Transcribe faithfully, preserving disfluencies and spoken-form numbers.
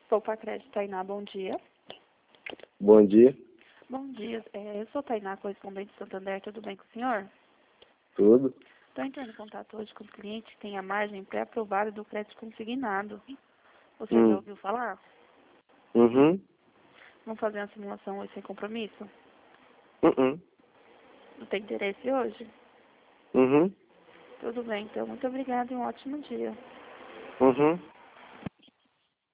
Sou para crédito Tainá, bom dia. Bom dia. Bom dia, é, eu sou Tainá, correspondente de Santander, tudo bem com o senhor? Tudo? Estou entrando em contato hoje com o cliente que tem a margem pré-aprovada do crédito consignado. Você Hum. já ouviu falar? Uhum. Vamos fazer uma simulação hoje sem compromisso? Uhum. Não tem interesse hoje? Uhum. Tudo bem, então. Muito obrigada e um ótimo dia. Uhum.